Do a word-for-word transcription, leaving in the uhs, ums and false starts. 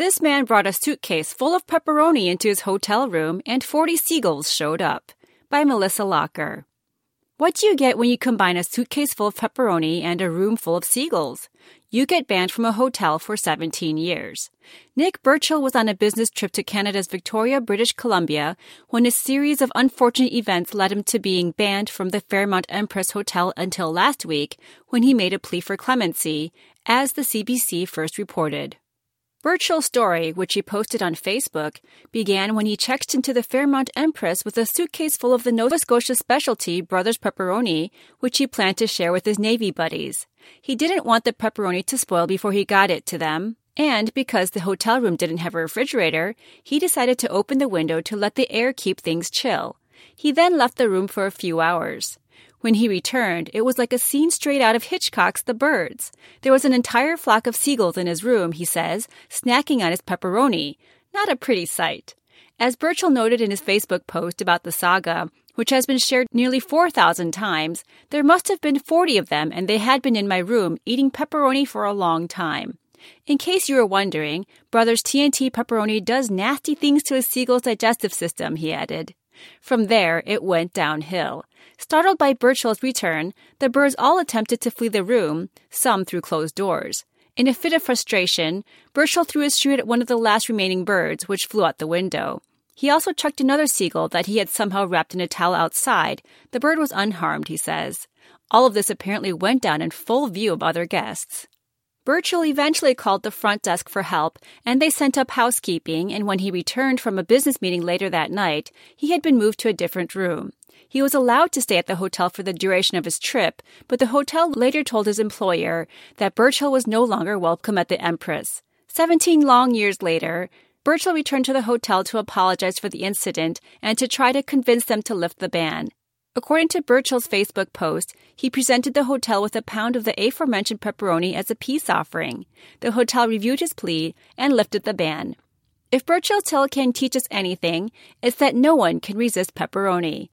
This man brought a suitcase full of pepperoni into his hotel room and forty seagulls showed up. By Melissa Locker. What do you get when you combine a suitcase full of pepperoni and a room full of seagulls? You get banned from a hotel for seventeen years. Nick Burchill was on a business trip to Canada's Victoria, British Columbia, when a series of unfortunate events led him to being banned from the Fairmont Empress Hotel until last week, when he made a plea for clemency, as the C B C first reported. Burchill's story, which he posted on Facebook, began when he checked into the Fairmont Empress with a suitcase full of the Nova Scotia specialty Brothers Pepperoni, which he planned to share with his Navy buddies. He didn't want the pepperoni to spoil before he got it to them, and because the hotel room didn't have a refrigerator, he decided to open the window to let the air keep things chill. He then left the room for a few hours. When he returned, it was like a scene straight out of Hitchcock's The Birds. There was an entire flock of seagulls in his room, he says, snacking on his pepperoni. Not a pretty sight. As Burchill noted in his Facebook post about the saga, which has been shared nearly four thousand times, there must have been forty of them, and they had been in my room eating pepperoni for a long time. In case you were wondering, Brothers T N T Pepperoni does nasty things to a seagull's digestive system, he added. From there, it went downhill. Startled by Burchill's return, the birds all attempted to flee the room, some through closed doors. In a fit of frustration, Burchill threw his shoe at one of the last remaining birds, which flew out the window. He also chucked another seagull that he had somehow wrapped in a towel outside. The bird was unharmed, he says. All of this apparently went down in full view of other guests. Burchill eventually called the front desk for help, and they sent up housekeeping, and when he returned from a business meeting later that night, he had been moved to a different room. He was allowed to stay at the hotel for the duration of his trip, but the hotel later told his employer that Burchill was no longer welcome at the Empress. Seventeen long years later, Burchill returned to the hotel to apologize for the incident and to try to convince them to lift the ban. According to Burchill's Facebook post, he presented the hotel with a pound of the aforementioned pepperoni as a peace offering. The hotel reviewed his plea and lifted the ban. If Burchill's tale can teach us anything, it's that no one can resist pepperoni.